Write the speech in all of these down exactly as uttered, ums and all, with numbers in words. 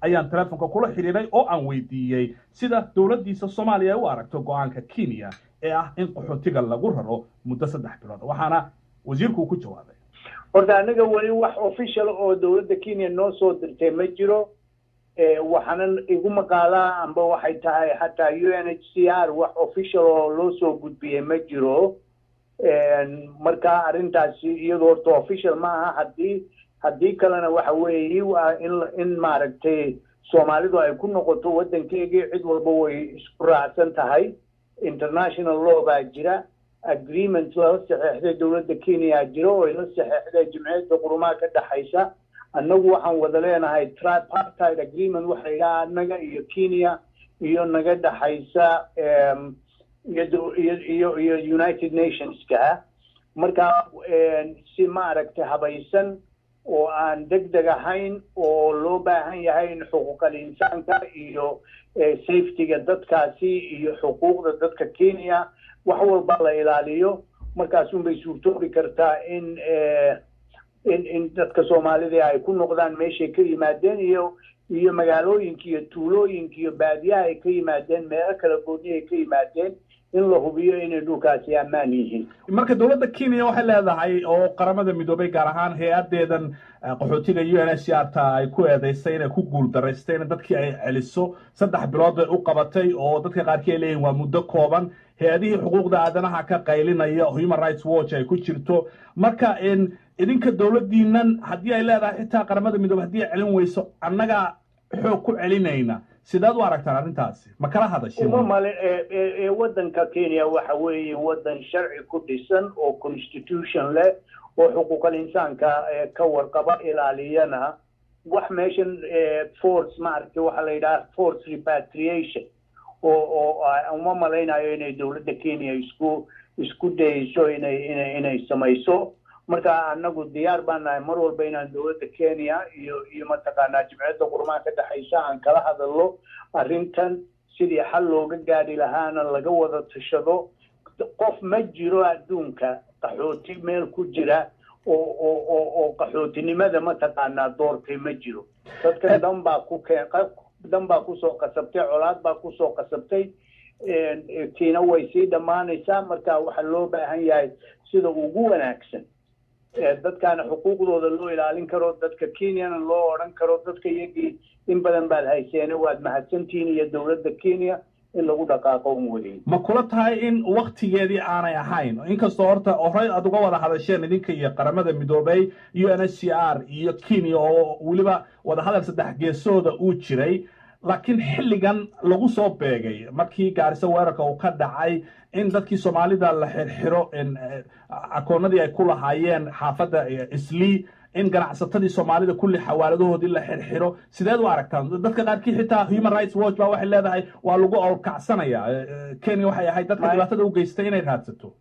ayaan telefonka kula xiriiray oo aan weydiiyey sida dowladdiisa Soomaaliya u aragto go'aanka Kenya ee ah in qaxootiga lagu raro muddo saddex bilood waxaana wasiirku ku jawaabay horta anaga wali wax official oo dowladda Kenya noo soo dirtay ma jiro ee waxaan igu maqaalaa amba waxay tahay hatta U N H C R wax official oo loo soo gudbiyay ma jiro een marka arintaasi iyadoo horta official ma aha hadii hadii kalena waxa weeye in in maaragtay Soomaalidu ay ku noqoto wadankeega cid walba way isku raacsan tahay international law baa jira agreement la saxeexday dowladda Kenya jiro oo la saxeexday jimciyadda qurumaha ka dhaxaysa annagu waxaan wada leenahay tripartite agreement waxa ila anaga iyo Kenya iyo naga dhaxaysa um iyo iyo iyo United Nations ka marka si maaragtay habaysan oo aan degdeg ahayn oo loo baahan yahay in xuquuqda insaanka iyo safety-ga dadkaasi iyo xuquuqda dadka Kenya wax walba la ilaaliyo markaas un bay suurtoobi kartaa in in in dadka Soomaalida ay ku noqdaan meesha ka yimaadeen iyo iyo magaalooyinka iyo tuulooyinka iyo baadiyaha ay ka yimaadeen meelo kala gooni ay ka yimaadeen in la hubiyo inay dhulkaasi ammaan yihiin marka dowladda Kenya waxay leedahay oo qaramada midoobay gaar ahaan hay'adeedan qaxootiga U N H C R ta ay ku eedeysay inay ku guul dareystay in dadkii ay celiso saddex bilood bay u qabatay oo dadka qaarkii leeyihiin waa muddo kooban hay'adihii xuquuqda aadanaha ka qaylinaya Human Rights Watch ay ku jirto marka in idinka dowladdiinan haddii ay leedahay xitaa qaramada midoobay haddii ay celin weyso annaga xoog ku celinayna sidaad u aragtaan arrintaasi ma kala hadashay uma male ee wadanka Kenya waxa weeye wadan sharci ku dhisan oo constitution leh oo xuquuqda insaanka ka warqaba ilaaliyana wax meeshan force maartay waxa la yiraahdo force repatriation oo oo uma maleynayo inay dowladda Kenya isku isku dayso inay inay inay samayso marka anagu diyaar baan nahay mar walba inaan dowladda Kenya iyo iyo mataqaanaa jimciyadda qurumaha ka dhaxaysa aan kala hadalno arrintan sidii xal looga gaari lahaana laga wada tashado qof ma jiro adduunka qaxooti meel ku jira oo oo oo qaxootinimada mataqaanaa doortay ma jiro dadka dhan baa ku dan baa ku soo qasabtay colaad baa ku soo qasabtay ee Kenya way sii dhamaanaysaa marka waxa loo baahan yahay sida ugu wanaagsan dadkana xuquuqdooda loo ilaalin karo dadka Kenya loo oran karo dadka iyagii in badan baad hayseen waad mahadsantiin iyo dowladda Kenya in lagu dhaqaaqo wali ma kula tahay in waqtigeedii aanay ahayn inkastoo horta horay aad uga wada hadasheen idinka iyo qaramada midoobay U N H C R iyo Kenya oo waliba wada hadal saddex geesooda uu jiray laakiin xilligan lagu soo beegay markii Gaarisa weerarka uu ka dhacay in dadkii Soomaalida la xirxiro in akoonadii ay ku lahaayeen xaafadda Isli in ganacsatadii Soomaalida kulli xawaaladahoodii la xirxiro sideed u aragtaan dadka qaarkii xitaa Human Rights Watch baa waxay leedahay waa lagu awrkacsanaya Kenya waxay ahayd dadka dhibaatada u geystay inay raadsato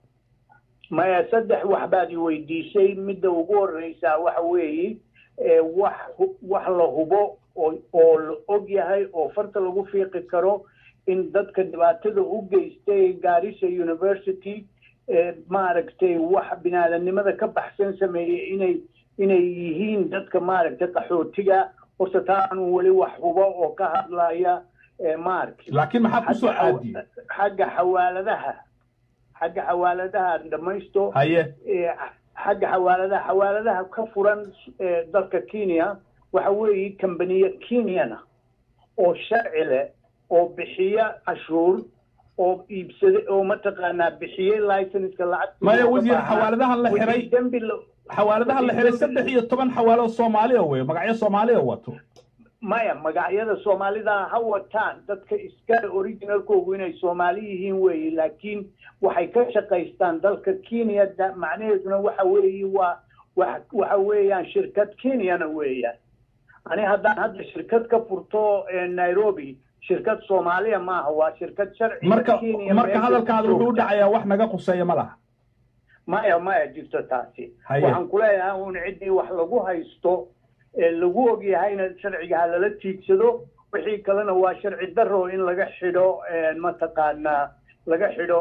maya saddex wax baad i weydiisay midda ugu horeysa waxa weeye wax wax la hubo oo la og yahay oo farta lagu fiiqi karo in dadka dhibaatada u geystay Garissa University maaragtay wax binaadamnimada ka baxsan sameeyay inay inay yihiin dadka maaragtay qaxootiga horta taan wali wax hubo oo ka hadlaya maark laakiin maxaa ku soo aadi xagga xawaaladaha xagga xawaaladaha dhamaysto haye xagga xawaaladaha xawaaladaha ka furan dalka Kenya waxa weeye company Kenyana oo sharci leh oo bixiya cashuur oo iibsada oo mataqaanaa bixiyay license-ka lacag maya wasiir xawaaladaha la xiray xawaaladaha la xiray saddex iyo toban xawaalo Soomaali ah way magacyo Soomaali ah wato maya magacyada Soomaalida ha wataan dadka iska original-koodu inay Soomaali yihiin way laakiin waxay ka shaqaystaan dalka Kenya macnaheeduna waxa weeye waa waxa weeyaan shirkad Kenyana weeyaan ani haddaan hadda shirkad ka furto Nairobi shirkad Soomaaliya ma aha waa shirkad sharci marka marka hadalkaadu wuxuu u dhacayaa wax naga quseeyo ma laha maya maya jirto taasi waxaan ku leeyahay in cidii wax lagu haysto lagu og yahayna sharciga lala tiigsado wixii kalena waa sharci darro in laga xidho mataqaanaa laga xidho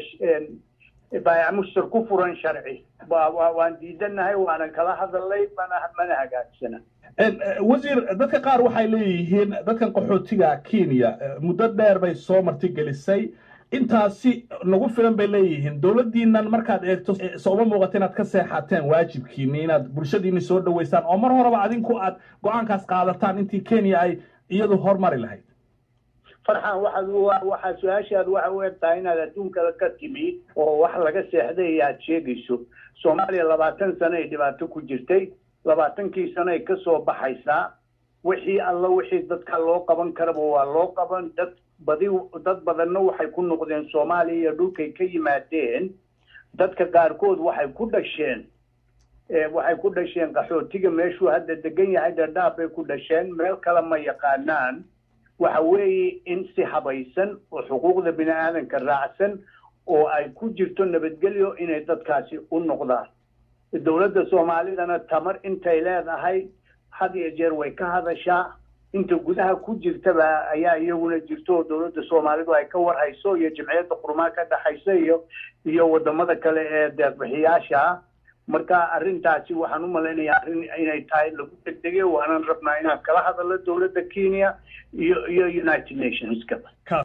baayac mushtar ku furan sharci waan diidanahay waanan kala hadalay mana mana hagaagsana wasiir dadka qaar waxay leeyihiin dadkan qaxootiga Kenya muddo dheer bay soo martigelisay intaasi nagu filan bay leeyihiin dawladdiinan markaad eegto sababa muuqata inaad ka seexateen waajibkiina inaad bulshadiina soo dhaweysaan oo mar horeba adinku aad go'aankaas qaadataan intii Kenya ay iyadu hormari lahayd farxan waxaad waxa su'aashaad waxa u egtahay inaad adduunka ka timi oo wax laga seexday aad sheegayso Soomaaliya labaatan sano ay dhibaato ku jirtay labaatankii sano ay ka soo baxaysaa wixii alla wixii dadka loo qaban karaba waa loo qaban dad badi dad badanna waxay ku noqdeen Soomaaliya iyo dhulkay ka yimaadeen dadka qaarkood waxay ku dhasheen ee waxay ku dhasheen qaxootiga meeshuu hadda degan yahay Dadaab bay ku dhasheen meel kale ma yaqaanaan waxa weeye in si habaysan oo xuquuqda bini'aadanka raacsan oo ay ku jirto nabadgelyo inay dadkaasi u noqdaan dawladda Soomaalidana tamar intay leedahay had iyo jeer way ka hadashaa inta gudaha ku jirtaba ayaa iyaguna jirto dawladda Soomaalidu ay ka warhayso iyo jamciyadda qurumaha ka dhaxaysa iyo iyo wadamada kale ee deeq-bixiyaasha marka arrintaasi waxaan u maleynayaa arrin inay tahay lagu degdegay waana rabnaa inaan kala hadalno dawladda Kenya iyo iyo United Nations ka